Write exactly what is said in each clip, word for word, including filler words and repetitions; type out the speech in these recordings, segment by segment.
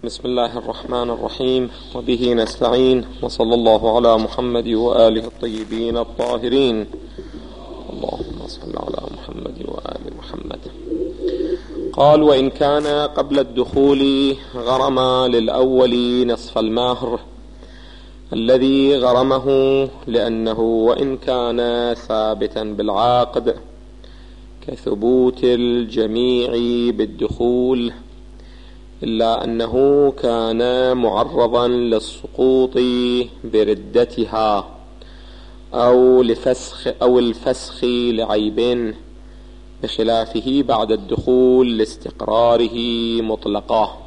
بسم الله الرحمن الرحيم، وبه نستعين، وصلى الله على محمد وآله الطيبين الطاهرين. اللهم صل على محمد وآل محمد. قال: وإن كان قبل الدخول غرم للأول نصف المهر الذي غرمه، لأنه وإن كان ثابتا بالعقد كثبوت الجميع بالدخول، إلا أنه كان معرضا للسقوط بردتها أو لفسخ أو الفسخ لعيب، بخلافه بعد الدخول لاستقراره مطلقا.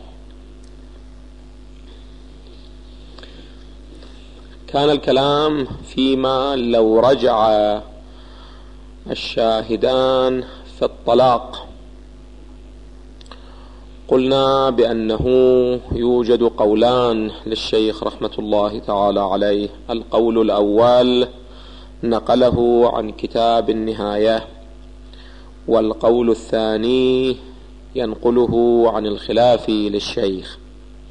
كان الكلام فيما لو رجع الشاهدان في الطلاق. قلنا بأنه يوجد قولان للشيخ رحمة الله تعالى عليه. القول الأول نقله عن كتاب النهاية، والقول الثاني ينقله عن الخلاف للشيخ.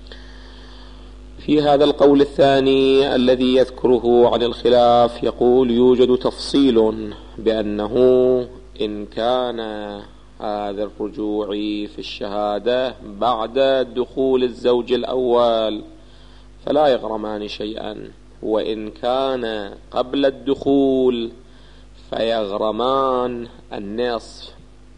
في هذا القول الثاني الذي يذكره عن الخلاف يقول: يوجد تفصيل بأنه إن كان هذا الرجوع في الشهادة بعد دخول الزوج الأول فلا يغرمان شيئا، وإن كان قبل الدخول فيغرمان النصف،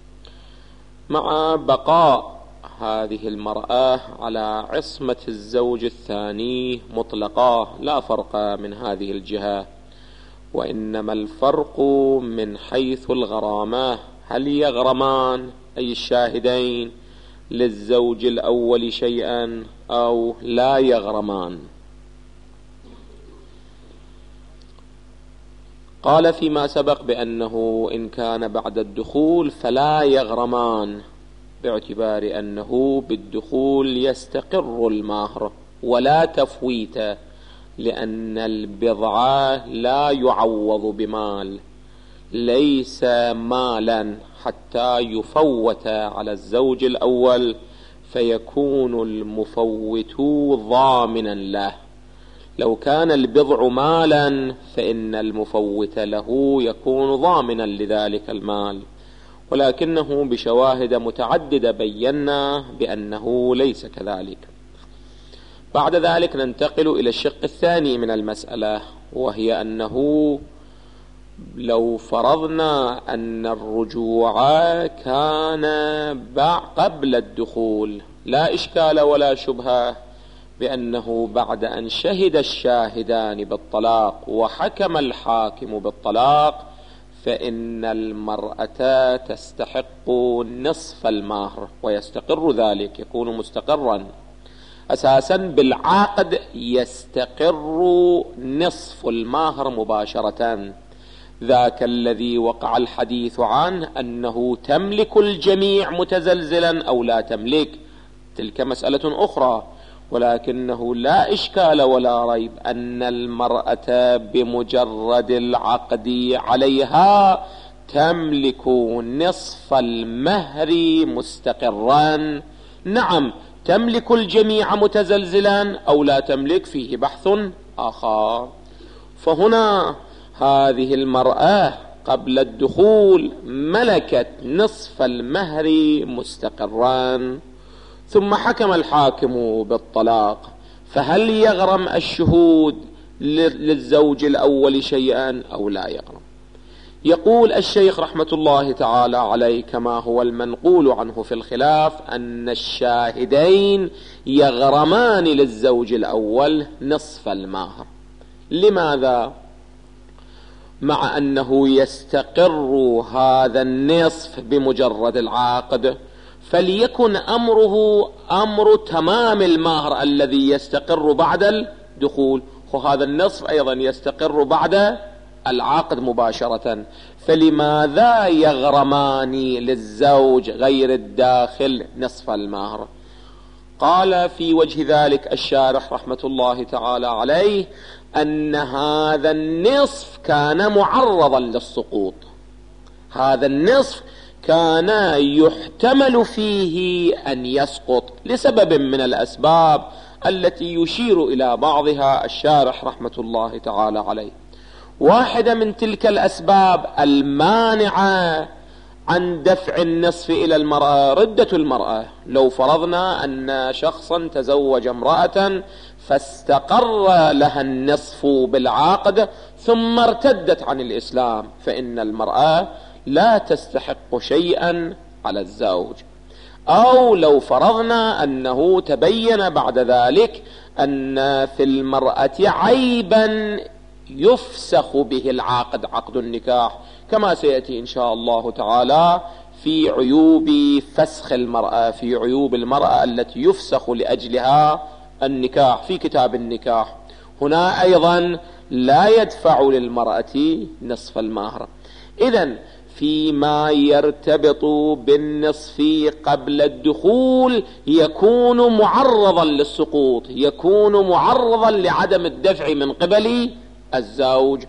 مع بقاء هذه المرأة على عصمة الزوج الثاني مطلقا، لا فرق من هذه الجهة، وإنما الفرق من حيث الغرامة. هل يغرمان أي الشاهدين للزوج الأول شيئا أو لا يغرمان؟ قال فيما سبق بأنه إن كان بعد الدخول فلا يغرمان، باعتبار أنه بالدخول يستقر المهر ولا تفويت، لأن البضعة لا يعوض بمال، ليس مالا حتى يفوت على الزوج الأول فيكون المفوت ضامنا له. لو كان البضع مالا فإن المفوت له يكون ضامنا لذلك المال، ولكنه بشواهد متعددة بينا بأنه ليس كذلك. بعد ذلك ننتقل إلى الشق الثاني من المسألة، وهي أنه لو فرضنا أن الرجوع كان قبل الدخول، لا إشكال ولا شبهة بأنه بعد أن شهد الشاهدان بالطلاق وحكم الحاكم بالطلاق فإن المرأة تستحق نصف المهر، ويستقر ذلك، يكون مستقرا أساسا بالعقد، يستقر نصف المهر مباشرة. ذاك الذي وقع الحديث عنه أنه تملك الجميع متزلزلا أو لا تملك، تلك مسألة أخرى، ولكنه لا إشكال ولا ريب أن المرأة بمجرد العقد عليها تملك نصف المهر مستقرا. نعم، تملك الجميع متزلزلا أو لا تملك، فيه بحث آخر. فهنا هذه المرأة قبل الدخول ملكت نصف المهر مستقرا، ثم حكم الحاكم بالطلاق، فهل يغرم الشهود للزوج الأول شيئا أو لا يغرم؟ يقول الشيخ رحمة الله تعالى عليه كما هو المنقول عنه في الخلاف أن الشاهدين يغرمان للزوج الأول نصف المهر. لماذا؟ مع أنه يستقر هذا النصف بمجرد العقد، فليكن أمره أمر تمام المهر الذي يستقر بعد الدخول، وهذا النصف أيضا يستقر بعد العقد مباشرة، فلماذا يغرمان للزوج غير الداخل نصف المهر؟ قال في وجه ذلك الشارح رحمة الله تعالى عليه أن هذا النصف كان معرضا للسقوط. هذا النصف كان يحتمل فيه أن يسقط لسبب من الأسباب التي يشير إلى بعضها الشارح رحمة الله تعالى عليه. واحدة من تلك الأسباب المانعة عن دفع النصف إلى المرأة ردة المرأة. لو فرضنا أن شخصا تزوج امرأة فاستقر لها النصف بالعقد ثم ارتدت عن الإسلام، فإن المرأة لا تستحق شيئا على الزوج. أو لو فرضنا أنه تبين بعد ذلك أن في المرأة عيبا يفسخ به العقد، عقد النكاح، كما سيأتي إن شاء الله تعالى في عيوب فسخ المرأة، في عيوب المرأة التي يفسخ لأجلها النكاح في كتاب النكاح. هنا أيضا لا يدفع للمرأة نصف المهر. إذن فيما يرتبط بالنصف قبل الدخول يكون معرضا للسقوط، يكون معرضا لعدم الدفع من قبل الزوج،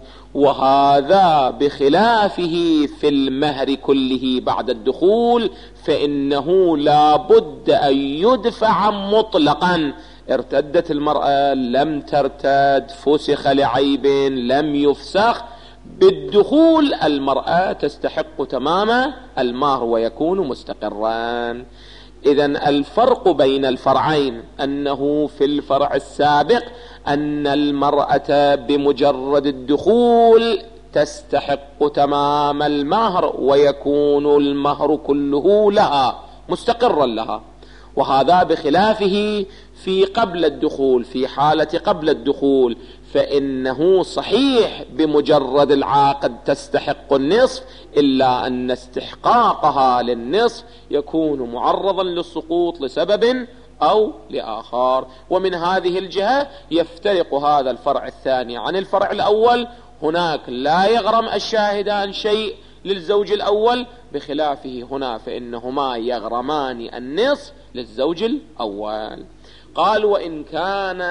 وهذا بخلافه في المهر كله بعد الدخول، فإنه لا بد أن يدفع مطلقا. ارتدت المرأة لم ترتد، فسخ لعيب لم يفسخ، بالدخول المرأة تستحق تمام المهر ويكون مستقرا. إذن الفرق بين الفرعين أنه في الفرع السابق أن المرأة بمجرد الدخول تستحق تمام المهر ويكون المهر كله لها مستقرا لها، وهذا بخلافه في قبل الدخول. في حالة قبل الدخول فإنه صحيح بمجرد العقد تستحق النصف، إلا أن استحقاقها للنصف يكون معرضا للسقوط لسبب أو لآخر. ومن هذه الجهة يفترق هذا الفرع الثاني عن الفرع الأول. هناك لا يغرم الشاهدان شيء للزوج الأول، بخلافه هنا فإنهما يغرمان النصف للزوج الأول. قال وإن كان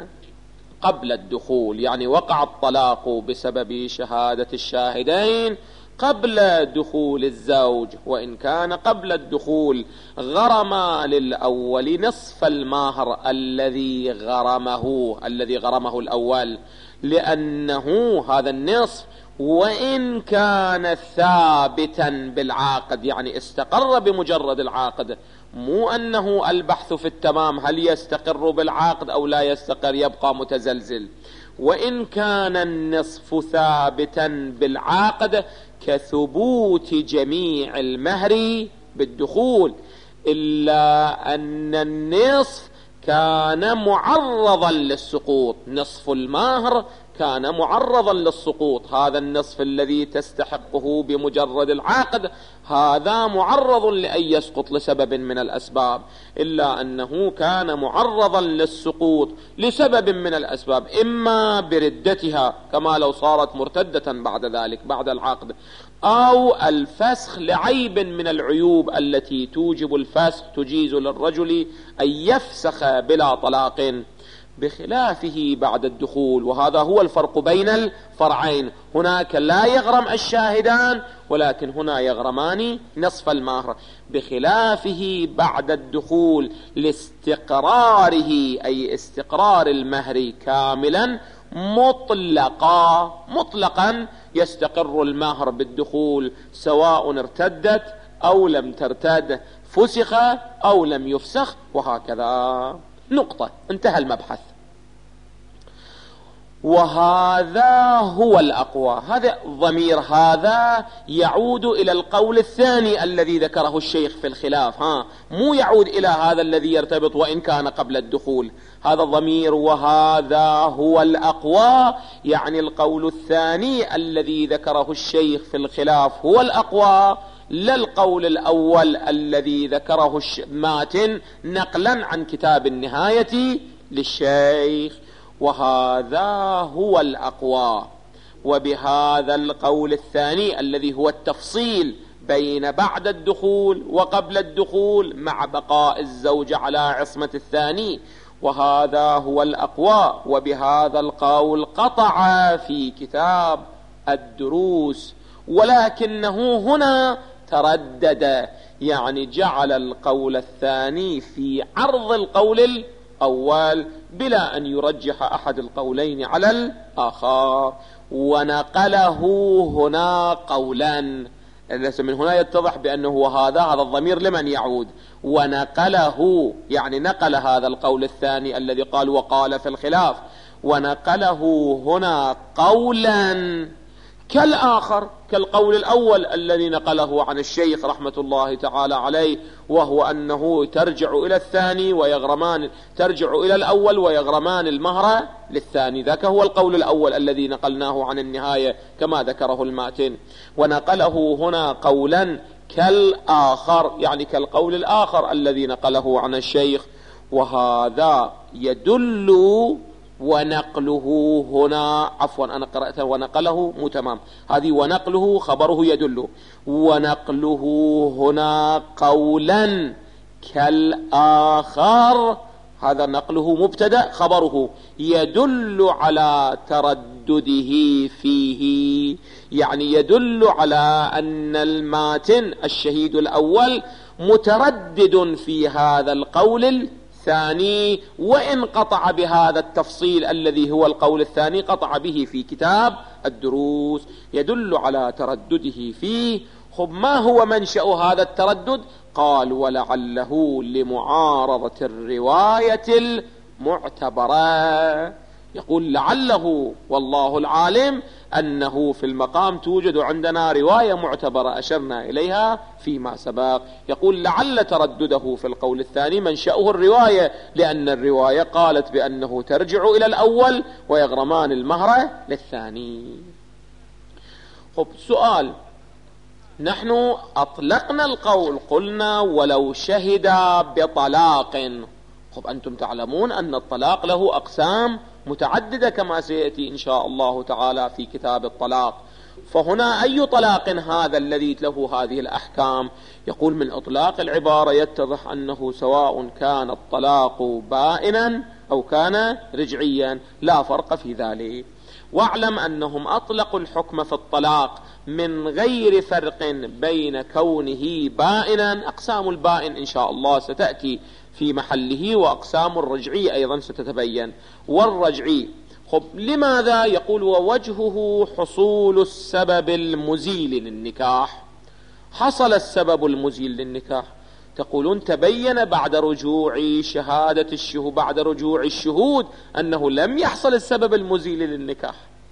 قبل الدخول، يعني وقع الطلاق بسبب شهادة الشاهدين قبل دخول الزوج، وإن كان قبل الدخول غرم للأول نصف المهر الذي غرمه الذي غرمه الأول، لأنه هذا النصف وإن كان ثابتا بالعقد، يعني استقر بمجرد العقد، مو أنه البحث في التمام هل يستقر بالعقد أو لا يستقر، يبقى متزلزل. وإن كان النصف ثابتا بالعقد كثبوت جميع المهر بالدخول، إلا أن النصف كان معرضا للسقوط، نصف المهر كان معرضا للسقوط. هذا النصف الذي تستحقه بمجرد العقد هذا معرض لأن يسقط لسبب من الأسباب، إلا أنه كان معرضا للسقوط لسبب من الأسباب، إما بردتها كما لو صارت مرتدة بعد ذلك بعد العقد، أو الفسخ لعيب من العيوب التي توجب الفسخ، تجيز للرجل أن يفسخ بلا طلاق، بخلافه بعد الدخول. وهذا هو الفرق بين الفرعين. هناك لا يغرم الشاهدان، ولكن هنا يغرمان نصف المهر، بخلافه بعد الدخول لاستقراره، أي استقرار المهر كاملا مطلقا مطلقا يستقر المهر بالدخول، سواء ارتدت أو لم ترتد، فسخ أو لم يفسخ، وهكذا. نقطة، انتهى المبحث. وهذا هو الأقوى. هذا ضمير هذا يعود إلى القول الثاني الذي ذكره الشيخ في الخلاف، ها مو يعود إلى هذا الذي يرتبط وإن كان قبل الدخول. هذا ضمير وهذا هو الأقوى، يعني القول الثاني الذي ذكره الشيخ في الخلاف هو الأقوى، لا القول الأول الذي ذكره ماتن نقلا عن كتاب النهاية للشيخ. وهذا هو الأقوى. وبهذا القول الثاني الذي هو التفصيل بين بعد الدخول وقبل الدخول مع بقاء الزوج على عصمة الثاني، وهذا هو الأقوى. وبهذا القول قطع في كتاب الدروس، ولكنه هنا تردد، يعني جعل القول الثاني في عرض القول الأول بلا أن يرجح أحد القولين على الآخر. ونقله هنا قولا، من هنا يتضح بأنه هذا هذا الضمير لمن يعود؟ ونقله يعني نقل هذا القول الثاني الذي قال وقال في الخلاف، ونقله هنا قولا كالآخر، كالقول الأول الذي نقله عن الشيخ رحمة الله تعالى عليه، وهو أنه ترجع إلى الثاني ويغرمان ترجع إلى الأول ويغرمان المهر للثاني. ذاك هو القول الأول الذي نقلناه عن النهاية كما ذكره الماتن. ونقله هنا قولا كالآخر يعني كالقول الآخر الذي نقله عن الشيخ. وهذا يدل، ونقله هنا عفوا أنا قرأت ونقله مو تمام، هذه ونقله خبره يدل، ونقله هنا قولا كالآخر، هذا نقله مبتدأ خبره يدل على تردده فيه، يعني يدل على أن الماتن الشهيد الأول متردد في هذا القول الثاني، وإن قطع بهذا التفصيل الذي هو القول الثاني قطع به في كتاب الدروس، يدل على تردده فيه. خب ما هو منشأ هذا التردد؟ قال ولعله لمعارضة الرواية المعتبرة. يقول لعله والله العالم أنه في المقام توجد عندنا رواية معتبرة أشرنا إليها فيما سبق. يقول لعل تردده في القول الثاني منشأه الرواية، لأن الرواية قالت بأنه ترجع إلى الأول ويغرمان المهر للثاني. خب سؤال، نحن أطلقنا القول قلنا ولو شهد بطلاق. خب أنتم تعلمون أن الطلاق له أقسام متعددة كما سيأتي إن شاء الله تعالى في كتاب الطلاق. فهنا أي طلاق هذا الذي له هذه الأحكام؟ يقول من إطلاق العبارة يتضح أنه سواء كان الطلاق بائنا أو كان رجعيا لا فرق في ذلك. واعلم أنهم أطلقوا الحكم في الطلاق من غير فرق بين كونه بائنا، أقسام البائن إن شاء الله ستأتي في محله، وأقسام الرجعي أيضا ستتبين. والرجعي خب لماذا؟ يقول ووجهه حصول السبب المزيل للنكاح. حصل السبب المزيل للنكاح، تقولون تبين بعد رجوع شهادة الشهود بعد رجوع الشهود أنه لم يحصل السبب المزيل للنكاح.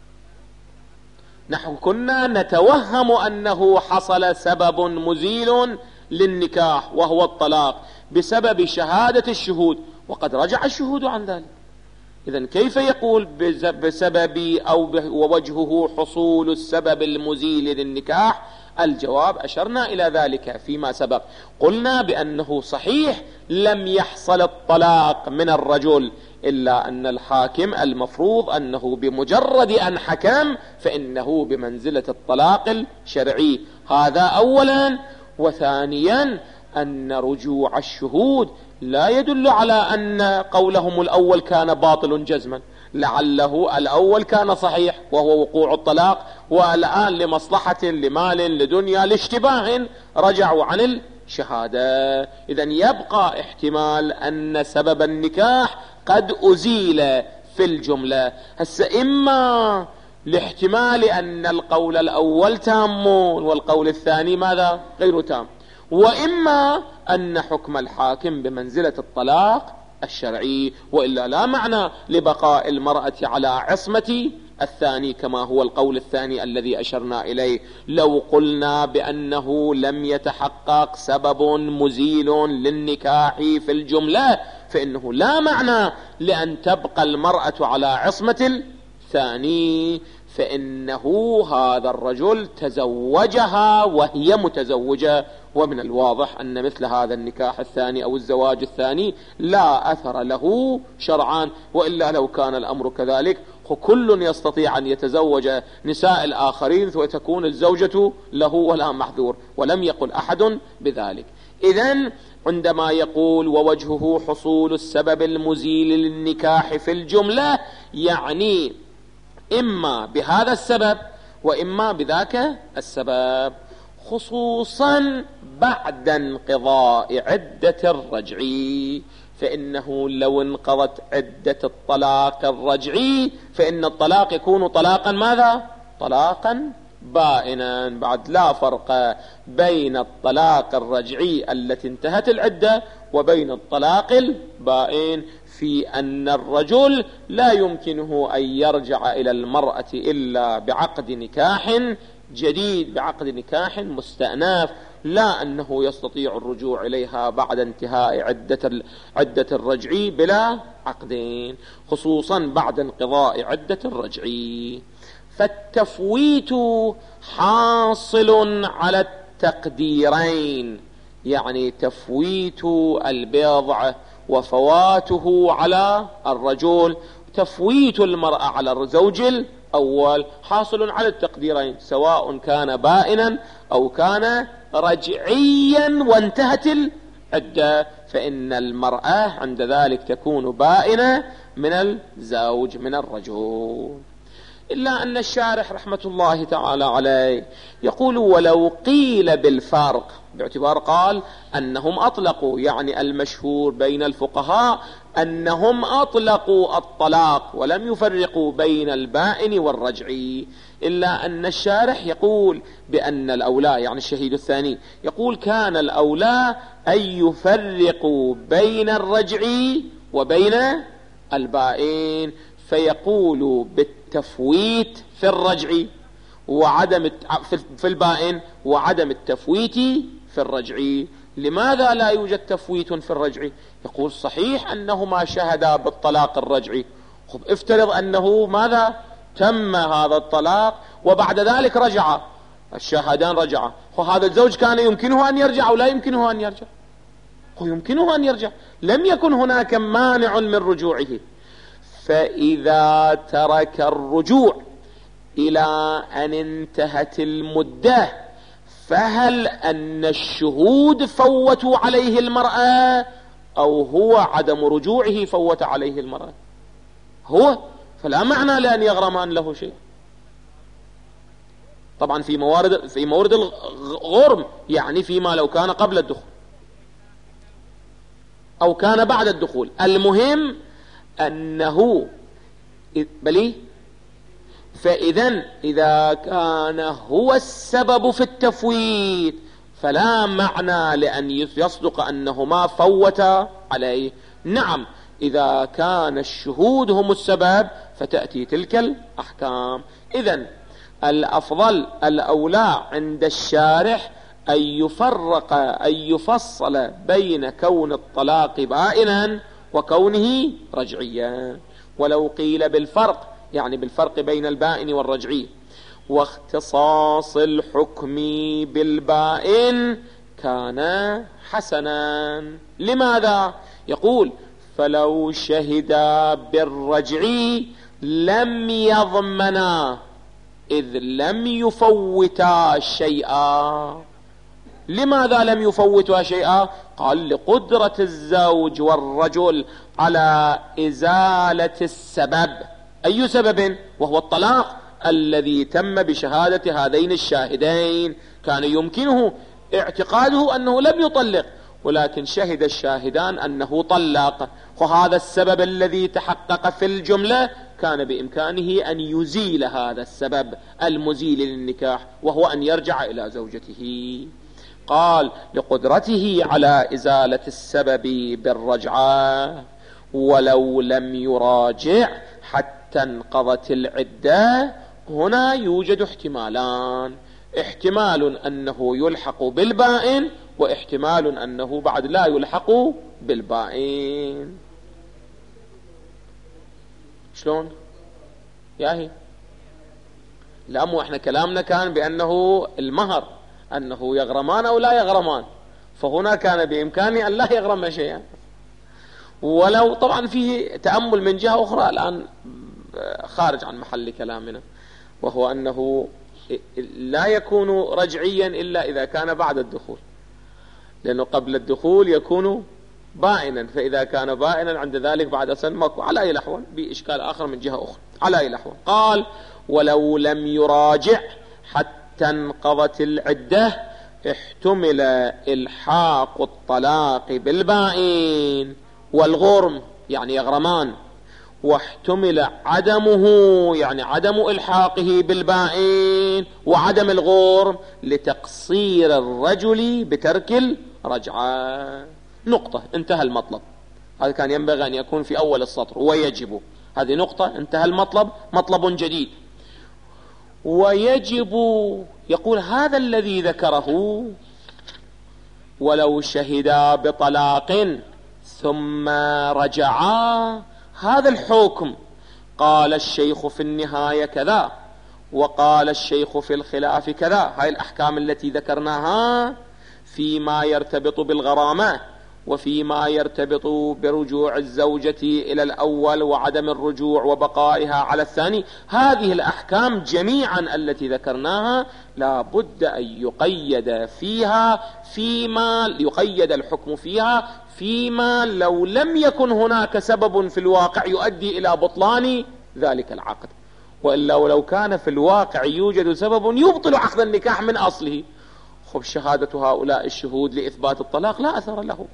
نحن كنا نتوهم أنه حصل سبب مزيل للنكاح وهو الطلاق بسبب شهادة الشهود، وقد رجع الشهود عن ذلك. إذن كيف يقول بسبب أو ووجهه حصول السبب المزيل للنكاح؟ الجواب أشرنا إلى ذلك فيما سبق، قلنا بأنه صحيح لم يحصل الطلاق من الرجل، إلا أن الحاكم المفروض أنه بمجرد أن حكم فإنه بمنزلة الطلاق الشرعي. هذا أولا. وثانيا أن رجوع الشهود لا يدل على أن قولهم الأول كان باطل جزما، لعله الأول كان صحيح وهو وقوع الطلاق، والآن لمصلحة لمال لدنيا لاشتباه رجعوا عن الشهادة. إذن يبقى احتمال أن سبب النكاح قد أزيل في الجملة. هسه إما لاحتمال أن القول الأول تام والقول الثاني ماذا؟ غير تام، وإما أن حكم الحاكم بمنزلة الطلاق الشرعي، وإلا لا معنى لبقاء المرأة على عصمة الثاني كما هو القول الثاني الذي أشرنا إليه. لو قلنا بأنه لم يتحقق سبب مزيل للنكاح في الجملة فإنه لا معنى لأن تبقى المرأة على عصمة الثاني، فإنه هذا الرجل تزوجها وهي متزوجة، ومن الواضح أن مثل هذا النكاح الثاني أو الزواج الثاني لا أثر له شرعا، وإلا لو كان الأمر كذلك كل يستطيع أن يتزوج نساء الآخرين وتكون الزوجة له ولا محذور، ولم يقل أحد بذلك. إذن عندما يقول ووجهه حصول السبب المزيل للنكاح في الجملة، يعني إما بهذا السبب وإما بذاك السبب. خصوصا بعد انقضاء عدة الرجعي، فإنه لو انقضت عدة الطلاق الرجعي فإن الطلاق يكون طلاقا ماذا؟ طلاقا بائنا. بعد لا فرق بين الطلاق الرجعي التي انتهت العدة وبين الطلاق البائن، في أن الرجل لا يمكنه أن يرجع إلى المرأة إلا بعقد نكاح جديد، بعقد نكاح مستأنف، لا أنه يستطيع الرجوع إليها بعد انتهاء عدة عدة الرجعي بلا عقدين، خصوصا بعد انقضاء عدة الرجعي. فالتفويت حاصل على التقديرين، يعني تفويت البضع وفواته على الرجل، تفويت المرأة على الزوج الأول حاصل على التقديرين، سواء كان بائنا أو كان رجعيا وانتهت العدة، فإن المرأة عند ذلك تكون بائنة من الزوج من الرجل. إلا أن الشارح رحمة الله تعالى عليه يقول ولو قيل بالفرق، باعتبار قال أنهم أطلقوا، يعني المشهور بين الفقهاء أنهم أطلقوا الطلاق ولم يفرقوا بين البائن والرجعي، إلا أن الشارح يقول بأن الأولى، يعني الشهيد الثاني يقول كان الأولى أن يفرقوا بين الرجعي وبين البائن، فيقول بالتفويت في الرجعي وعدم في البائن وعدم التفويت في الرجعي. لماذا لا يوجد تفويت في الرجعي؟ يقول صحيح أنهما شهدا بالطلاق الرجعي، خب افترض أنه ماذا تم هذا الطلاق وبعد ذلك رجع، الشاهدان رجعا، وهذا الزوج كان يمكنه أن يرجع أو لا يمكنه أن يرجع؟ هو يمكنه أن يرجع، لم يكن هناك مانع من رجوعه. فإذا ترك الرجوع إلى أن انتهت المدة، فهل أن الشهود فوتوا عليه المرأة أو هو عدم رجوعه فوت عليه المرأة؟ هو، فلا معنى لأن يغرمان له شيء. طبعا في موارد في مورد الغرم، يعني فيما لو كان قبل الدخول أو كان بعد الدخول، المهم أنه بلي. فإذا إذا كان هو السبب في التفويت فلا معنى لأن يصدق أنهما فوتا عليه. نعم إذا كان الشهود هم السبب فتأتي تلك الأحكام. إذن الأفضل الأولى عند الشارح أن يفرق أن يفصل بين كون الطلاق بائنا وكونه رجعيا. ولو قيل بالفرق، يعني بالفرق بين البائن والرجعي، واختصاص الحكم بالبائن كان حسنا. لماذا؟ يقول فلو شهدا بالرجعي لم يضمنا، إذ لم يفوتا شيئا. لماذا لم يفوتها شيئا؟ قال لقدرة الزوج والرجل على إزالة السبب. أي سبب؟ وهو الطلاق الذي تم بشهادة هذين الشاهدين. كان يمكنه اعتقاده أنه لم يطلق، ولكن شهد الشاهدان أنه طلق، وهذا السبب الذي تحقق في الجملة كان بإمكانه أن يزيل هذا السبب المزيل للنكاح، وهو أن يرجع إلى زوجته. قال لقدرته على إزالة السبب بالرجعة. ولو لم يراجع حتى انقضت العدة، هنا يوجد احتمالان، احتمال أنه يلحق بالبائن، واحتمال أنه بعد لا يلحق بالبائن. شلون ياهي؟ لا، مو احنا كلامنا كان بأنه المهر أنه يغرمان أو لا يغرمان، فهنا كان بإمكانه أن لا يغرم شيئا. ولو طبعا فيه تأمل من جهة أخرى الآن خارج عن محل كلامنا، وهو أنه لا يكون رجعيا إلا إذا كان بعد الدخول، لأنه قبل الدخول يكون بائنا، فإذا كان بائنا عند ذلك بعد سن ماكو. على أي الأحوال بإشكال آخر من جهة أخرى. على أي الأحوال قال ولو لم يراجع حتى انقضت العدة، احتمل إلحاق الطلاق بالبائن والغرم يعني يغرمان، واحتمل عدمه يعني عدم إلحاقه بالبائن وعدم الغرم لتقصير الرجل بترك الرجعة. نقطة، انتهى المطلب. هذا كان ينبغي أن يكون في أول السطر. ويجب، هذه نقطة، انتهى المطلب، مطلب جديد. ويجب، يقول هذا الذي ذكره ولو شهدا بطلاق ثم رجعا، هذا الحكم قال الشيخ في النهاية كذا، وقال الشيخ في الخلاف كذا. هاي الأحكام التي ذكرناها فيما يرتبط بالغرامة وفيما يرتبط برجوع الزوجة إلى الأول وعدم الرجوع وبقائها على الثاني، هذه الأحكام جميعا التي ذكرناها لا بد أن يقيد فيها فيما يقيد الحكم فيها فيما لو لم يكن هناك سبب في الواقع يؤدي إلى بطلان ذلك العقد، وإلا ولو كان في الواقع يوجد سبب يبطل عقد النكاح من أصله، خب شهادة هؤلاء الشهود لإثبات الطلاق لا أثر له.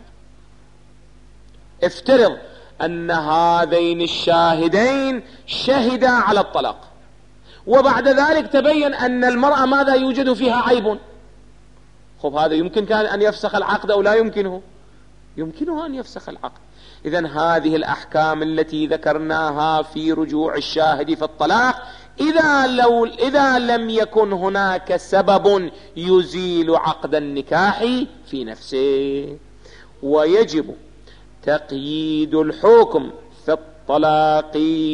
افترض أن هذين الشاهدين شهدا على الطلاق، وبعد ذلك تبين أن المرأة ماذا يوجد فيها عيب، خب هذا يمكن كان أن يفسخ العقد أو لا يمكنه؟ يمكنه أن يفسخ العقد. إذن هذه الأحكام التي ذكرناها في رجوع الشاهد في الطلاق إذا, لو إذا لم يكن هناك سبب يزيل عقد النكاح في نفسه. ويجب تقييد الحكم في الطلاق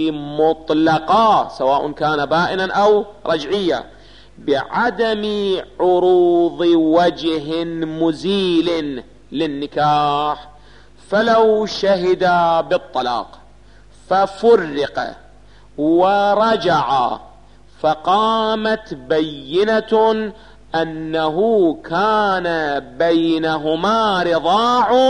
مطلقا سواء كان بائنا أو رجعيا بعدم عروض وجه مزيل للنكاح. فلو شهد بالطلاق ففرق ورجع فقامت بينة أنه كان بينهما رضاع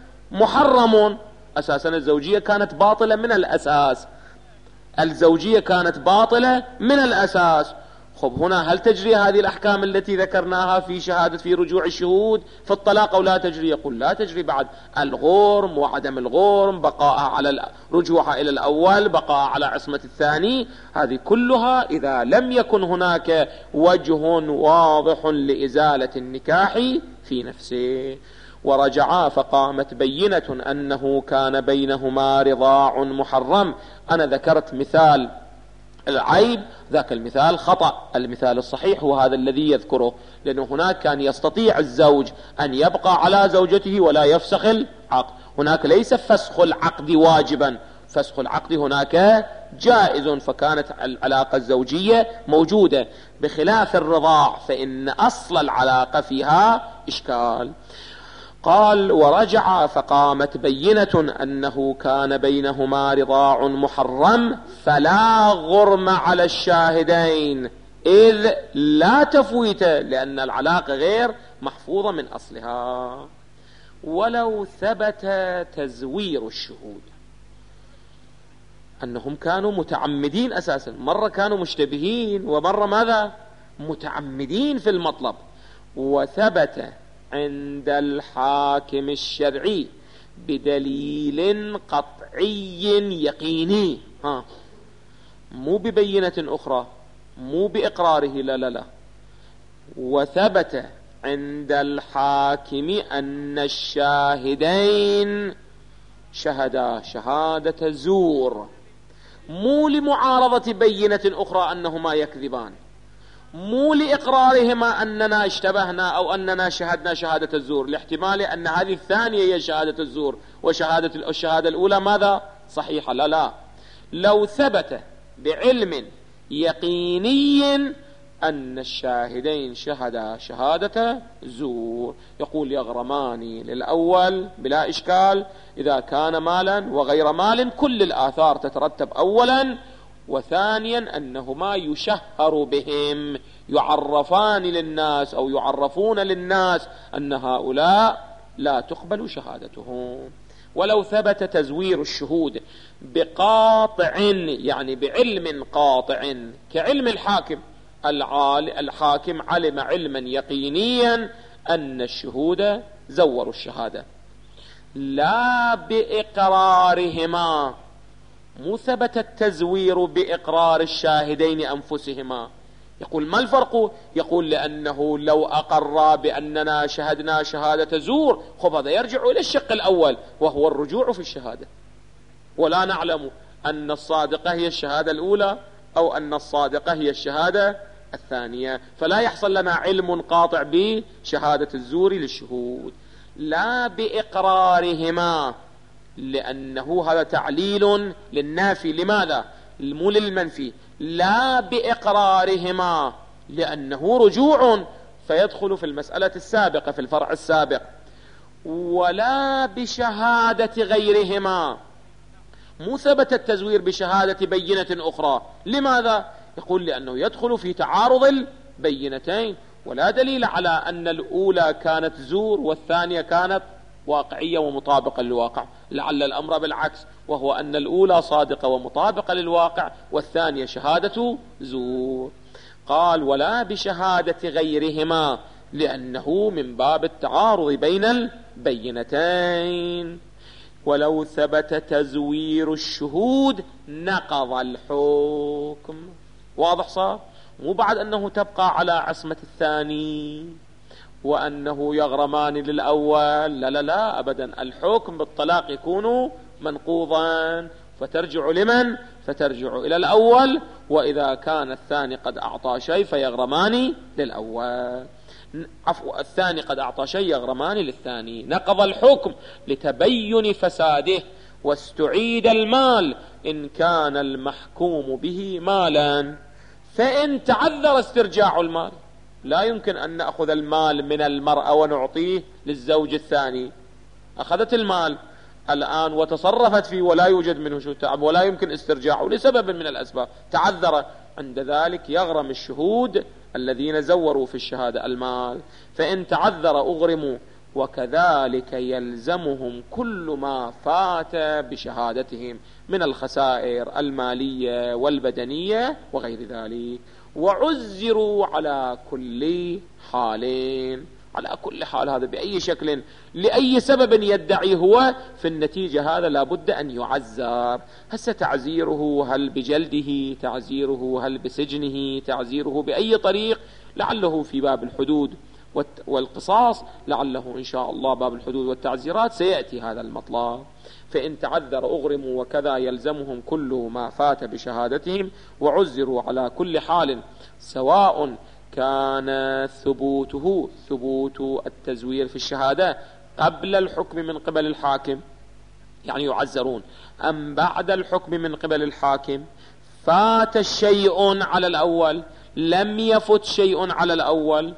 محرم، أساسا الزوجية كانت باطلة من الأساس، الزوجية كانت باطلة من الأساس. خب هنا هل تجري هذه الأحكام التي ذكرناها في شهادة في رجوع الشهود في الطلاق أو لا تجري؟ يقول لا تجري. بعد الغرم وعدم الغرم، بقاء على رجوعها إلى الأول، بقاء على عصمة الثاني، هذه كلها إذا لم يكن هناك وجه واضح لإزالة النكاح في نفسه. ورجعا فقامت بينة أنه كان بينهما رضاع محرم. أنا ذكرت مثال العيب، ذاك المثال خطأ، المثال الصحيح هو هذا الذي يذكره، لأنه هناك كان يستطيع الزوج أن يبقى على زوجته ولا يفسخ العقد. هناك ليس فسخ العقد واجبا، فسخ العقد هناك جائز، فكانت العلاقة الزوجية موجودة، بخلاف الرضاع فإن أصل العلاقة فيها إشكال. قال ورجع فقامت بينة أنه كان بينهما رضاع محرم فلا غرم على الشاهدين إذ لا تفويت، لأن العلاقة غير محفوظة من أصلها. ولو ثبت تزوير الشهود أنهم كانوا متعمدين أساسا، مرة كانوا مشتبهين ومرة ماذا متعمدين في المطلب، وثبت عند الحاكم الشرعي بدليل قطعي يقيني، ها مو ببينة أخرى، مو بإقراره، لا لا لا، وثبت عند الحاكم أن الشاهدين شهدا شهادة زور، مو لمعارضة بينة أخرى أنهما يكذبان، مو لإقرارهما أننا اشتبهنا أو أننا شهدنا شهادة الزور، لاحتمال أن هذه الثانية هي شهادة الزور وشهادة الشهادة الأولى ماذا صحيحة. لا لا، لو ثبت بعلم يقيني أن الشاهدين شهدا شهادة زور، يقول يغرمان للأول بلا إشكال إذا كان مالا وغير مال، كل الآثار تترتب أولا، وثانيا أنهما يشهر بهم، يعرفان للناس أو يعرفون للناس أن هؤلاء لا تقبل شهادتهم. ولو ثبت تزوير الشهود بقاطع يعني بعلم قاطع كعلم الحاكم، الحاكم علم علما يقينيا أن الشهود زوروا الشهادة، لا بإقرارهما. مو ثبت التزوير بإقرار الشاهدين أنفسهما. يقول ما الفرق؟ يقول لأنه لو أقر بأننا شهدنا شهادة زور، خب هذا يرجع إلى الشق الأول وهو الرجوع في الشهادة، ولا نعلم أن الصادقة هي الشهادة الأولى أو أن الصادقة هي الشهادة الثانية، فلا يحصل لنا علم قاطع بشهادة الزور للشهود. لا بإقرارهما، لأنه هذا تعليل للنافي. لماذا؟ مو للمنفي. لا بإقرارهما لأنه رجوع فيدخل في المسألة السابقة في الفرع السابق. ولا بشهادة غيرهما، مو ثبت التزوير بشهادة بينة أخرى. لماذا؟ يقول لأنه يدخل في تعارض البينتين، ولا دليل على أن الأولى كانت زور والثانية كانت واقعية ومطابقة للواقع. لعل الأمر بالعكس، وهو أن الأولى صادقة ومطابقة للواقع والثانية شهادة زور. قال ولا بشهادة غيرهما لأنه من باب التعارض بين البينتين. ولو ثبت تزوير الشهود نقض الحكم. واضح صار؟ مو بعد أنه تبقى على عصمة الثاني وأنه يغرمان للأول، لا لا لا أبدا. الحكم بالطلاق يكون منقوضا، فترجع لمن؟ فترجع إلى الأول، وإذا كان الثاني قد أعطى شيء فيغرمان للأول. عفوا، الثاني قد أعطى شيء يغرمان للثاني. نقض الحكم لتبين فساده، واستعيد المال إن كان المحكوم به مالا. فإن تعذر استرجاع المال، لا يمكن أن نأخذ المال من المرأة ونعطيه للزوج الثاني. أخذت المال الآن وتصرفت فيه ولا يوجد منه شيء تعب، ولا يمكن استرجاعه لسبب من الأسباب، تعذر. عند ذلك يغرم الشهود الذين زوروا في الشهادة المال. فإن تعذر أغرموا، وكذلك يلزمهم كل ما فات بشهادتهم من الخسائر المالية والبدنية وغير ذلك. وعزروا على كل حال، على كل حال، هذا بأي شكل لأي سبب يدعي هو، في النتيجة هذا لابد أن يعزر. هسه تعزيره هل بجلده، تعزيره هل بسجنه، تعزيره بأي طريق، لعله في باب الحدود والقصاص، لعله إن شاء الله باب الحدود والتعزيرات سيأتي هذا المطلب. فإن تعذر أغرموا، وكذا يلزمهم كل ما فات بشهادتهم. وعزروا على كل حال، سواء كان ثبوته ثبوت التزوير في الشهادة قبل الحكم من قبل الحاكم، يعني يعزرون، أم بعد الحكم من قبل الحاكم. فات شيء على الأول، لم يفت شيء على الأول،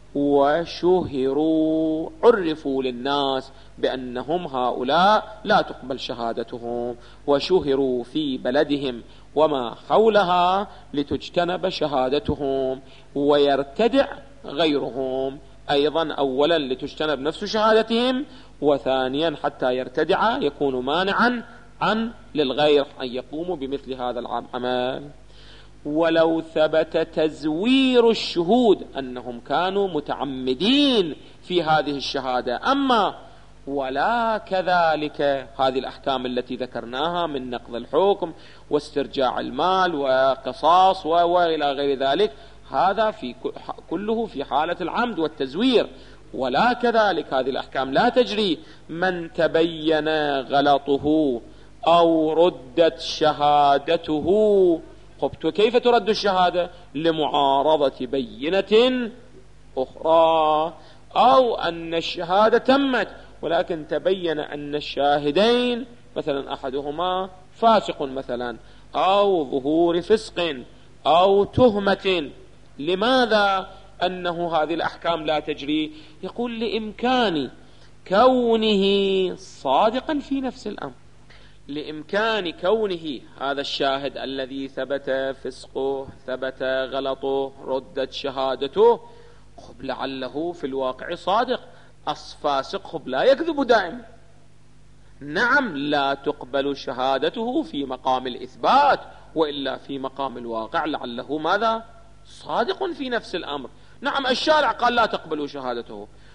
وشهروا، عرفوا للناس بأنهم هؤلاء لا تقبل شهادتهم، وشهروا في بلدهم وما حولها لتجتنب شهادتهم، ويرتدع غيرهم أيضا، أولا لتجتنب نفس شهادتهم، وثانيا حتى يرتدع يكون مانعا عن للغير أن يقوموا بمثل هذا العمل. ولو ثبت تزوير الشهود أنهم كانوا متعمدين في هذه الشهادة، أما ولا كذلك هذه الأحكام التي ذكرناها من نقض الحكم واسترجاع المال وقصاص وإلى غير ذلك، هذا في كله في حالة العمد والتزوير. ولا كذلك هذه الأحكام لا تجري من تبين غلطه أو ردت شهادته. خبت كيف ترد الشهادة؟ لمعارضة بينة أخرى، أو أن الشهادة تمت ولكن تبين أن الشاهدين مثلا أحدهما فاسق مثلا، أو ظهور فسق أو تهمة. لماذا أنه هذه الأحكام لا تجري؟ يقول لإمكان كونه صادقا في نفس الأمر، لإمكان كونه هذا الشاهد الذي ثبت فسقه، ثبت غلطه، ردت شهادته، خب لعله في الواقع صادق. فاسق خب لا يكذب دائما، نعم لا تقبل شهادته في مقام الإثبات، وإلا في مقام الواقع لعله ماذا؟ صادق في نفس الأمر. نعم الشارع قال لا تقبل شهادته،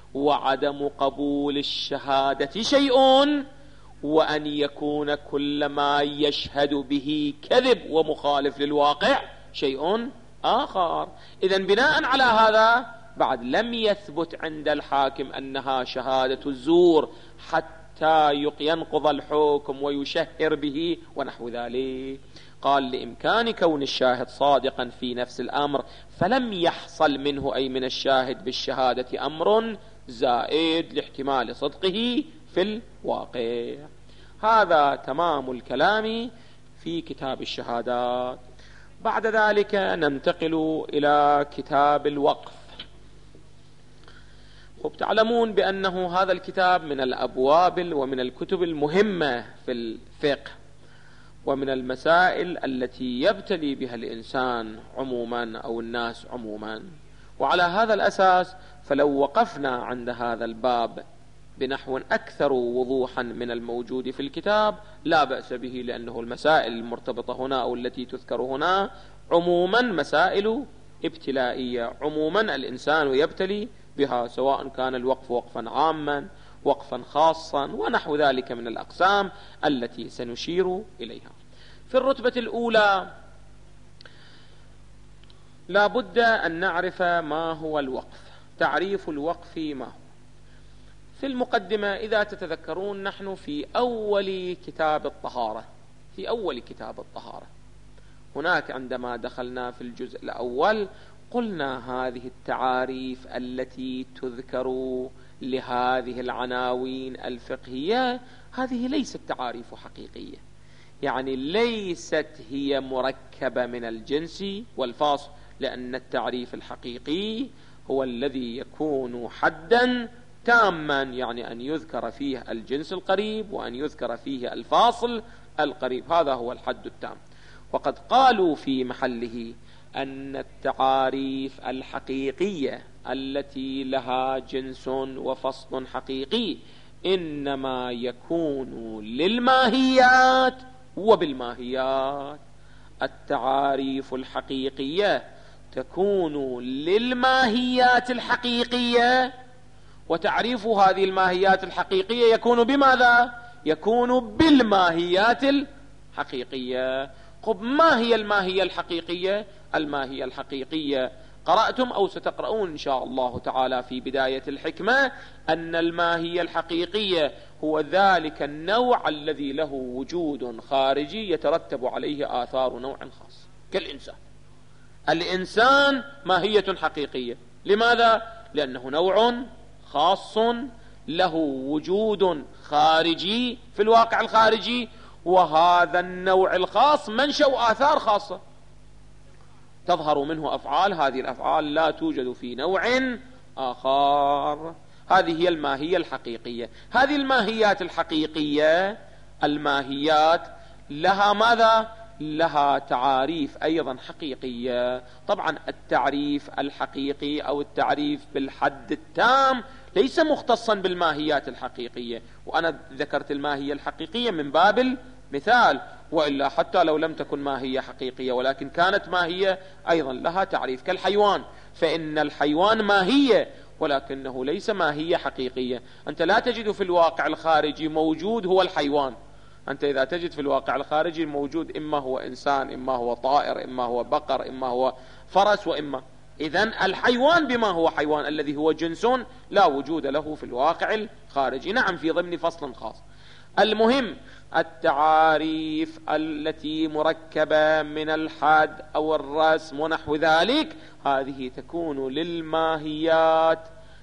وعدم قبول الشهادة شيء، وأن يكون كل ما يشهد به كذب ومخالف للواقع شيء آخر. إذن بناء على هذا بعد لم يثبت عند الحاكم أنها شهادة الزور حتى ينقض الحكم ويشهر به ونحو ذلك. قال لإمكان كون الشاهد صادقا في نفس الأمر فلم يحصل منه أي من الشاهد بالشهادة أمر زائد لاحتمال صدقه في الواقع. هذا تمام الكلام في كتاب الشهادات. بعد ذلك ننتقل إلى كتاب الوقف. خب تعلمون بأنه هذا الكتاب من الأبواب ومن الكتب المهمة في الفقه، ومن المسائل التي يبتلي بها الإنسان عموما أو الناس عموما. وعلى هذا الأساس فلو وقفنا عند هذا الباب بنحو أكثر وضوحا من الموجود في الكتاب لا بأس به، لأنه المسائل المرتبطة هنا أو التي تذكر هنا عموما مسائل ابتلائية، عموما الإنسان يبتلي بها، سواء كان الوقف وقفا عاما وقفا خاصا ونحو ذلك من الأقسام التي سنشير إليها. في الرتبة الأولى لا بد أن نعرف ما هو الوقف، تعريف الوقف ما هو. في المقدمة إذا تتذكرون نحن في أول كتاب الطهارة، في أول كتاب الطهارة هناك عندما دخلنا في الجزء الأول قلنا هذه التعاريف التي تذكر لهذه العناوين الفقهية هذه ليست تعاريف حقيقية، يعني ليست هي مركبة من الجنس والفاصل، لأن التعريف الحقيقي هو الذي يكون حدا تاما، يعني أن يذكر فيه الجنس القريب وأن يذكر فيه الفاصل القريب، هذا هو الحد التام. وقد قالوا في محله أن التعاريف الحقيقية التي لها جنس وفصل حقيقي إنما يكون للماهيات وبالماهيات. التعاريف الحقيقية تكون للماهيات الحقيقية، وتعريف هذه الماهيات الحقيقية يكون بماذا؟ يكون بالماهيات الحقيقية. طب ما هي الماهية الحقيقية؟ الماهية الحقيقية قرأتم أو ستقرؤون إن شاء الله تعالى في بداية الحكمة أن الماهية الحقيقية هو ذلك النوع الذي له وجود خارجي يترتب عليه آثار نوع خاص، كالإنسان. الإنسان ماهية حقيقية، لماذا؟ لأنه نوع خاص له وجود خارجي في الواقع الخارجي، وهذا النوع الخاص منشأ آثار خاصة تظهر منه أفعال، هذه الأفعال لا توجد في نوع آخر. هذه هي الماهية الحقيقية. هذه الماهيات الحقيقية الماهيات لها ماذا؟ لها تعاريف أيضا حقيقية. طبعا التعريف الحقيقي أو التعريف بالحد التام ليس مختصا بالماهيات الحقيقية، وأنا ذكرت الماهية الحقيقية من باب المثال، وإلا حتى لو لم تكن ماهية حقيقية ولكن كانت ماهية أيضا لها تعريف، كالحيوان، فإن الحيوان ماهية ولكنه ليس ماهية حقيقية. أنت لا تجد في الواقع الخارجي موجود هو الحيوان، أنت إذا تجد في الواقع الخارجي الموجود إما هو إنسان، إما هو طائر، إما هو بقر، إما هو فرس، وإما إذن الحيوان بما هو حيوان الذي هو جنس لا وجود له في الواقع الخارجي، نعم في ضمن فصل خاص. المهم التعاريف التي مركبة من الحد أو الرسم ونحو ذلك هذه تكون للماهيات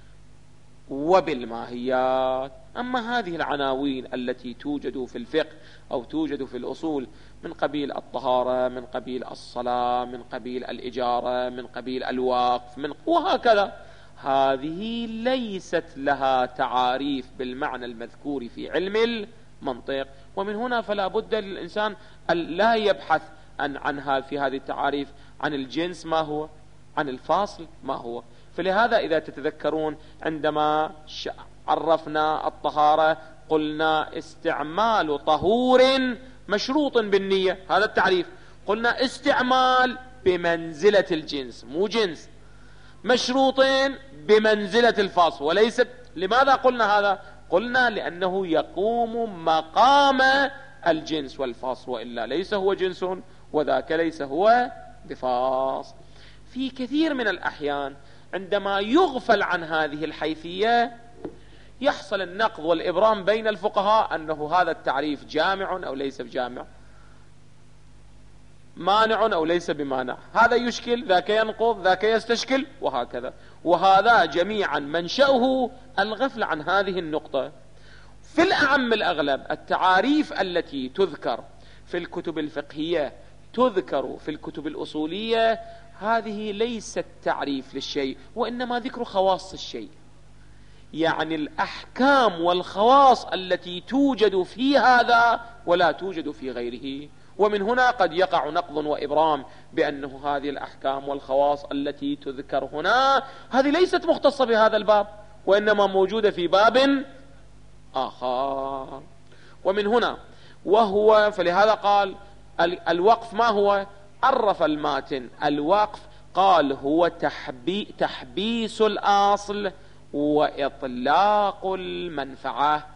وبالماهيات. أما هذه العناوين التي توجد في الفقه أو توجد في الأصول من قبيل الطهارة، من قبيل الصلاة، من قبيل الإجارة، من قبيل الوقف، من وهكذا، هذه ليست لها تعاريف بالمعنى المذكور في علم المنطق. ومن هنا فلا بد للإنسان أن لا يبحث عن عنها في هذه التعاريف عن الجنس ما هو، عن الفاصل ما هو. فلهذا إذا تتذكرون عندما عرفنا الطهارة قلنا استعمال طهور مشروط بالنية، هذا التعريف. قلنا استعمال بمنزلة الجنس، مو جنس، مشروطين بمنزلة الفاصل وليست لماذا قلنا هذا؟ قلنا لأنه يقوم مقام الجنس والفاصل، وإلا ليس هو جنس وذاك ليس هو بفاصل. في كثير من الأحيان عندما يغفل عن هذه الحيثية يحصل النقض والإبرام بين الفقهاء أنه هذا التعريف جامع أو ليس بجامع، مانع أو ليس بمانع، هذا يشكل، ذاك ينقض، ذاك يستشكل، وهكذا. وهذا جميعا منشأه الغفل عن هذه النقطة. في الأعم الأغلب التعاريف التي تذكر في الكتب الفقهية تذكر في الكتب الأصولية، هذه ليست تعريف للشيء، وإنما ذكر خواص الشيء، يعني الأحكام والخواص التي توجد في هذا ولا توجد في غيره. ومن هنا قد يقع نقض وإبرام بأنه هذه الأحكام والخواص التي تذكر هنا هذه ليست مختصة بهذا الباب، وإنما موجودة في باب آخر. ومن هنا وهو فلهذا قال الوقف ما هو؟ عرف الماتن الوقف، قال هو تحبي تحبيس الأصل وإطلاق المنفعة،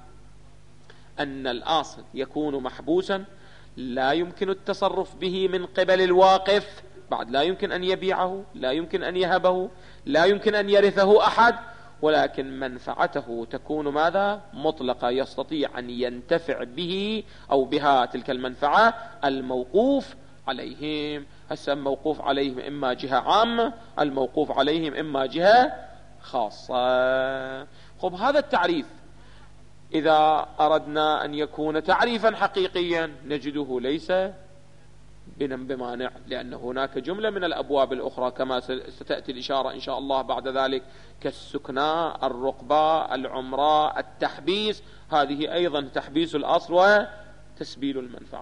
أن الأصل يكون محبوسا لا يمكن التصرف به من قبل الواقف، بعد لا يمكن أن يبيعه، لا يمكن أن يهبه، لا يمكن أن يرثه أحد، ولكن منفعته تكون ماذا؟ مطلقة، يستطيع أن ينتفع به أو بها تلك المنفعة الموقوف عليهم. هسه الموقوف عليهم إما جهة عامة، الموقوف عليهم إما جهة خاصة. خب هذا التعريف إذا أردنا أن يكون تعريفا حقيقيا نجده ليس بمانع، لأن هناك جملة من الأبواب الأخرى كما ستأتي الإشارة إن شاء الله بعد ذلك، كالسكنى، الرقبة، العمراء، التحبيس، هذه أيضا تحبيس الأصل وتسبيل المنفعة،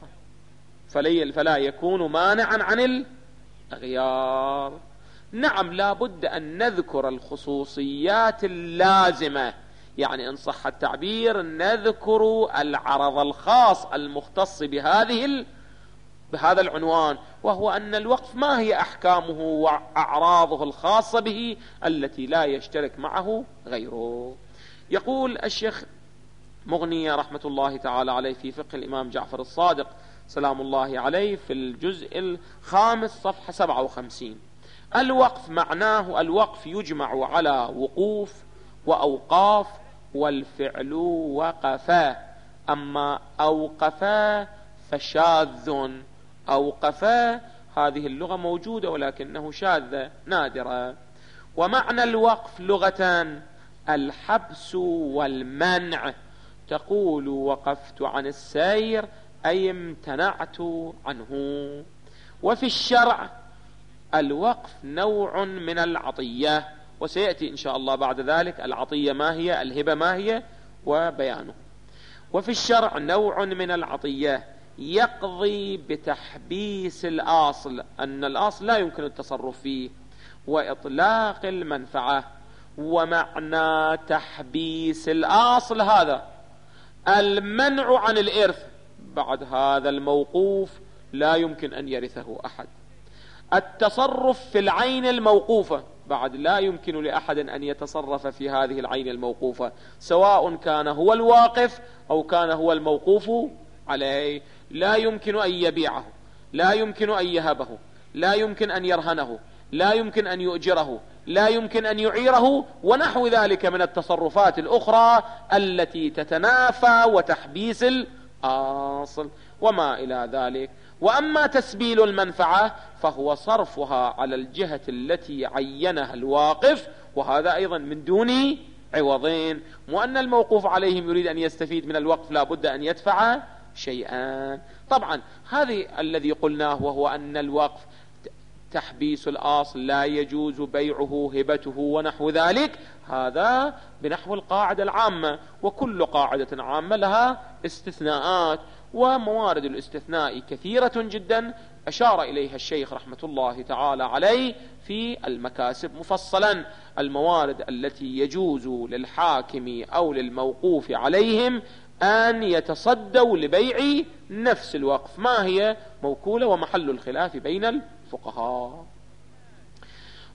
فلا يكون مانعا عن الأغيار. نعم لا بد أن نذكر الخصوصيات اللازمة، يعني إن صح التعبير نذكر العرض الخاص المختص بهذه بهذا العنوان، وهو أن الوقف ما هي أحكامه وأعراضه الخاصة به التي لا يشترك معه غيره. يقول الشيخ مغني رحمة الله تعالى عليه في فقه الإمام جعفر الصادق سلام الله عليه في الجزء الخامس صفحة سبعة وخمسين: الوقف معناه الوقف يجمع على وقوف وأوقاف، والفعل وقفا، أما أوقفا فشاذ. أوقفا هذه اللغة موجودة ولكنه شاذة نادرة. ومعنى الوقف لغة الحبس والمنع، تقول وقفت عن السير أي امتنعت عنه. وفي الشرع الوقف نوع من العطية، وسيأتي إن شاء الله بعد ذلك العطية ما هي، الهبة ما هي وبيانه. وفي الشرع نوع من العطية يقضي بتحبيس الأصل، أن الأصل لا يمكن التصرف فيه، وإطلاق المنفعة. ومعنى تحبيس الأصل هذا المنع عن الإرث، بعد هذا الموقوف لا يمكن أن يرثه أحد. التصرف في العين الموقوفة، بعد لا يمكن لأحد أن يتصرف في هذه العين الموقوفة، سواء كان هو الواقف أو كان هو الموقوف عليه. لا يمكن أن يبيعه، لا يمكن أن يهبه، لا يمكن أن يرهنه، لا يمكن أن يؤجره، لا يمكن أن يعيره، ونحو ذلك من التصرفات الأخرى التي تتنافى وتحبيس الأصل وما إلى ذلك. وأما تسبيل المنفعة فهو صرفها على الجهة التي عينها الواقف، وهذا أيضا من دون عوضين، وأن الموقوف عليهم يريد أن يستفيد من الوقف لا بد أن يدفع شيئا. طبعا هذه الذي قلناه، وهو أن الوقف تحبيس الأصل لا يجوز بيعه هبته ونحو ذلك، هذا بنحو القاعدة العامة، وكل قاعدة عامة لها استثناءات، وموارد الاستثناء كثيرة جدا أشار إليها الشيخ رحمة الله تعالى عليه في المكاسب مفصلا. الموارد التي يجوز للحاكم أو للموقوف عليهم أن يتصدوا لبيع نفس الوقف ما هي موكولة، ومحل الخلاف بين الفقهاء.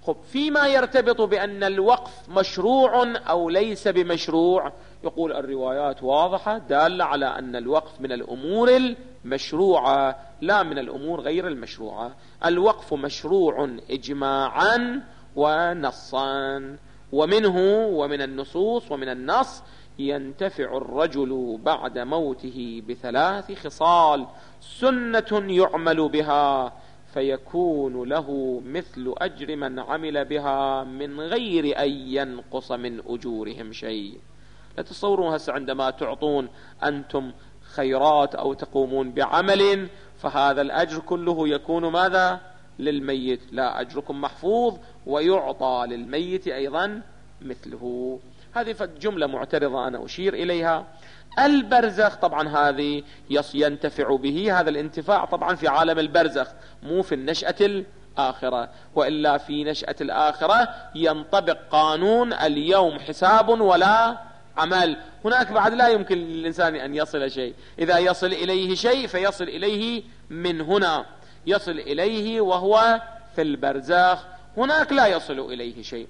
خب فيما يرتبط بأن الوقف مشروع أو ليس بمشروع، يقول الروايات واضحة دالة على أن الوقف من الأمور المشروعة لا من الأمور غير المشروعة. الوقف مشروع إجماعا ونصا، ومنه ومن النصوص ومن النص ينتفع الرجل بعد موته بثلاث خصال: سنة يعمل بها فيكون له مثل أجر من عمل بها من غير أن ينقص من أجورهم شيء. لا تصورون هسه عندما تعطون أنتم خيرات أو تقومون بعمل فهذا الأجر كله يكون ماذا؟ للميت. لا، أجركم محفوظ ويعطى للميت أيضا مثله. هذه جملة معترضة أنا أشير إليها. البرزخ طبعا هذه ينتفع به، هذا الانتفاع طبعا في عالم البرزخ مو في النشأة الآخرة، وإلا في نشأة الآخرة ينطبق قانون اليوم حساب ولا عمل. هناك بعد لا يمكن للإنسان أن يصل شيء، إذا يصل إليه شيء فيصل إليه من هنا، يصل إليه وهو في البرزخ، هناك لا يصل إليه شيء.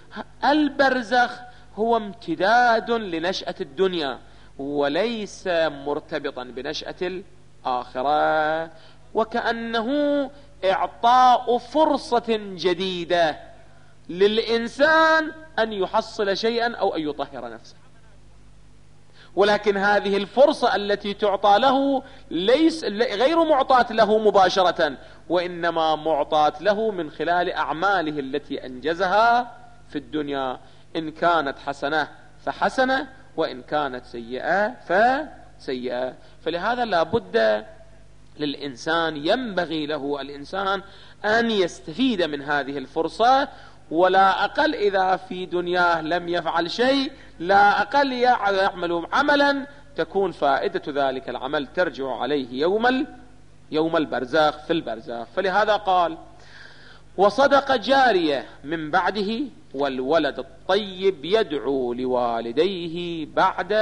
البرزخ هو امتداد لنشأة الدنيا وليس مرتبطا بنشأة الآخرة، وكأنه إعطاء فرصة جديدة للإنسان أن يحصل شيئا أو أن يطهر نفسه. ولكن هذه الفرصة التي تعطى له ليس غير معطاة له مباشرة، وإنما معطاة له من خلال أعماله التي أنجزها في الدنيا، إن كانت حسنة فحسنة وإن كانت سيئة فسيئة. فلهذا لا بد للإنسان، ينبغي له الإنسان أن يستفيد من هذه الفرصة، ولا أقل إذا في دنياه لم يفعل شيء لا أقل يعمل عملا تكون فائدة ذلك العمل ترجع عليه يوم يوم البرزخ في البرزخ. فلهذا قال: وصدق جارية من بعده والولد الطيب يدعو لوالديه بعد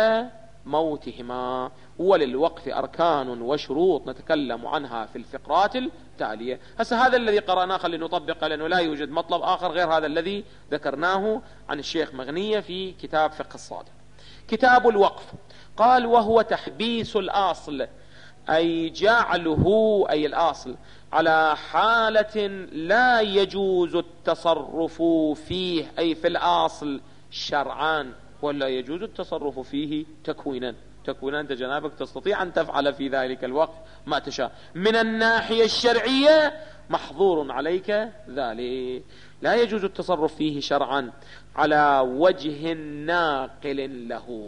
موتهما. وللوقف أركان وشروط نتكلم عنها في الفقرات التالية. هسه هذا الذي قرأناه خلينا نطبقه، لأنه لا يوجد مطلب آخر غير هذا الذي ذكرناه عن الشيخ مغنية في كتاب فقه الصادق. كتاب الوقف قال: وهو تحبيس الأصل، أي جعله أي الأصل على حالة لا يجوز التصرف فيه، أي في الأصل شرعان، ولا يجوز التصرف فيه تكوينا. تكوينا أنت جنابك تستطيع أن تفعل في ذلك الوقت ما تشاء، من الناحية الشرعية محظور عليك ذلك، لا يجوز التصرف فيه شرعا على وجه ناقل له،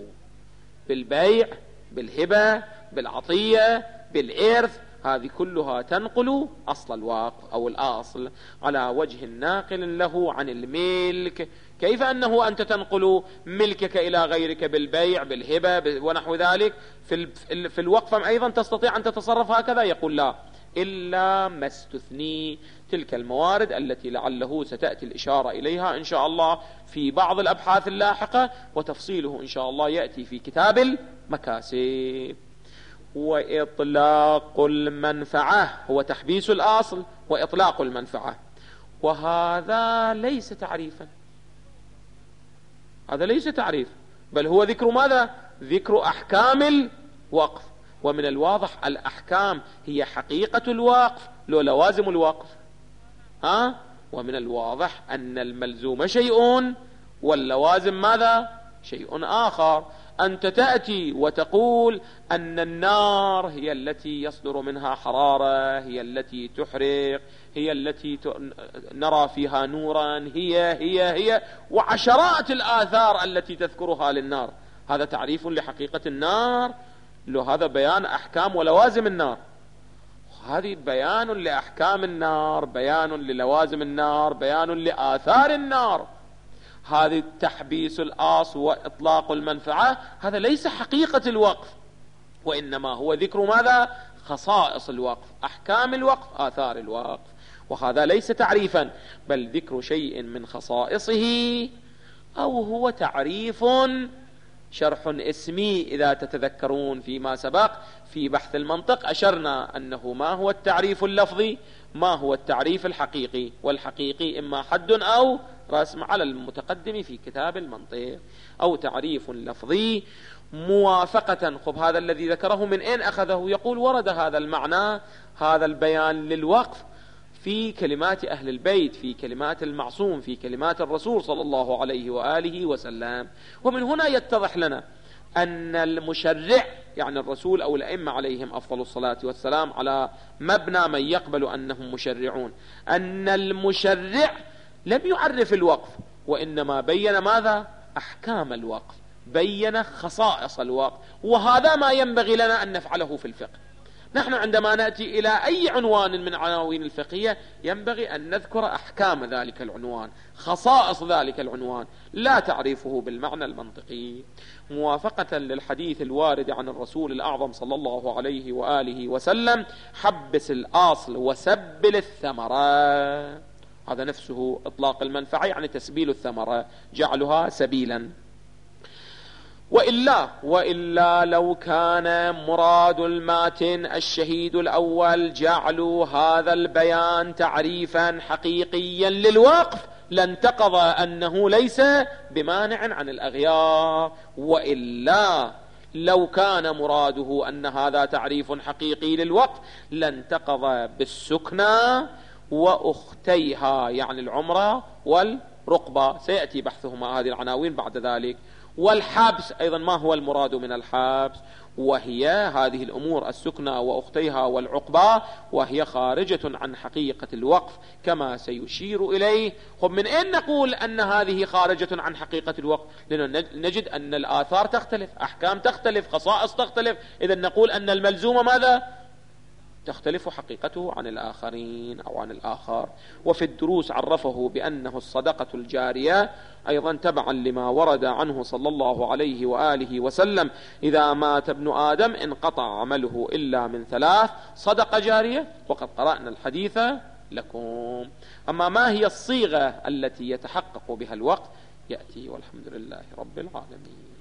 بالبيع بالهبة بالعطية بالإرث، هذه كلها تنقل أصل الوقف أو الأصل على وجه ناقل له عن الملك. كيف أنه أنت تنقل ملكك إلى غيرك بالبيع بالهبة ونحو ذلك، في الوقف أيضا تستطيع أن تتصرف هكذا؟ يقول لا، إلا ما استثني تلك الموارد التي لعله ستأتي الإشارة إليها إن شاء الله في بعض الأبحاث اللاحقة، وتفصيله إن شاء الله يأتي في كتاب المكاسب. وإطلاق المنفعة هو تحبيس الأصل وإطلاق المنفعة، وهذا ليس تعريفا، هذا ليس تعريف، بل هو ذكر ماذا؟ ذكر أحكام الوقف. ومن الواضح الأحكام هي حقيقة الوقف لو لوازم الوقف، ها؟ ومن الواضح أن الملزوم شيء واللوازم ماذا؟ شيء آخر. أنت تأتي وتقول أن النار هي التي يصدر منها حرارة، هي التي تحرق، هي التي نرى فيها نورا، هي هي هي وعشرات الآثار التي تذكرها للنار. هذا تعريف لحقيقة النار؟ لو هذا بيان أحكام ولوازم النار، هذه بيان لأحكام النار، بيان للوازم النار، بيان لآثار النار. هذه تحبيس الآص وإطلاق المنفعة، هذا ليس حقيقة الوقف، وإنما هو ذكر ماذا؟ خصائص الوقف، أحكام الوقف، آثار الوقف. وهذا ليس تعريفا بل ذكر شيء من خصائصه، أو هو تعريف شرح اسمي إذا تتذكرون فيما سبق في بحث المنطق أشرنا أنه ما هو التعريف اللفظي، ما هو التعريف الحقيقي، والحقيقي إما حد أو رسم على المتقدم في كتاب المنطق، أو تعريف لفظي موافقة. خب هذا الذي ذكره من أين أخذه؟ يقول ورد هذا المعنى، هذا البيان للوقف في كلمات أهل البيت، في كلمات المعصوم، في كلمات الرسول صلى الله عليه وآله وسلم. ومن هنا يتضح لنا أن المشرع يعني الرسول أو الأئمة عليهم أفضل الصلاة والسلام على مبنى من يقبل أنهم مشرعون، أن المشرع لم يعرف الوقف، وإنما بين ماذا؟ أحكام الوقف، بين خصائص الوقف. وهذا ما ينبغي لنا أن نفعله في الفقه. نحن عندما نأتي إلى أي عنوان من عناوين الفقهية ينبغي أن نذكر أحكام ذلك العنوان، خصائص ذلك العنوان، لا تعريفه بالمعنى المنطقي. موافقة للحديث الوارد عن الرسول الأعظم صلى الله عليه وآله وسلم: حبس الأصل وسبل الثمرة. هذا نفسه إطلاق المنفعة، يعني تسبيل الثمرة، جعلها سبيلا. وإلا وإلا لو كان مراد الماتن الشهيد الأول جعل هذا البيان تعريفا حقيقيا للوقف لانتقض أنه ليس بمانع عن الأغيار. وإلا لو كان مراده أن هذا تعريف حقيقي للوقف لانتقض بالسكنى وأختيها، يعني العمرة والرقبة، سيأتي بحثهما هذه العناوين بعد ذلك. والحبس أيضا، ما هو المراد من الحبس؟ وهي هذه الأمور السكنى وأختيها والعقبة، وهي خارجة عن حقيقة الوقف كما سيشير إليه. خب من أين نقول أن هذه خارجة عن حقيقة الوقف؟ لأنه نجد أن الآثار تختلف، أحكام تختلف، خصائص تختلف، إذا نقول أن الملزوم ماذا؟ تختلف حقيقته عن الآخرين أو عن الآخر. وفي الدروس عرفه بأنه الصدقة الجارية أيضا تبعا لما ورد عنه صلى الله عليه وآله وسلم: إذا مات ابن آدم انقطع عمله إلا من ثلاث: صدقة جارية، وقد قرأنا الحديث لكم. أما ما هي الصيغة التي يتحقق بها الوقت يأتي، والحمد لله رب العالمين.